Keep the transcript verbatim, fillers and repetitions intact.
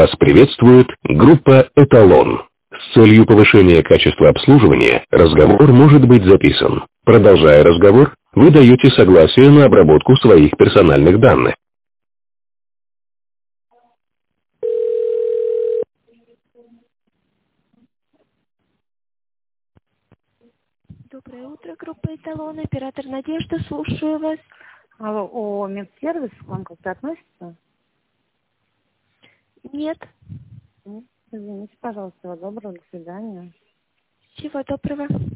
Вас приветствует группа «Эталон». С целью повышения качества обслуживания разговор может быть записан. Продолжая разговор, вы даете согласие на обработку своих персональных данных. Доброе утро, группа «Эталон», оператор Надежда, слушаю вас. Алло, о, медсервис к вам как-то относится? Нет. Нет? Извините, пожалуйста, всего доброго, до свидания. Всего доброго.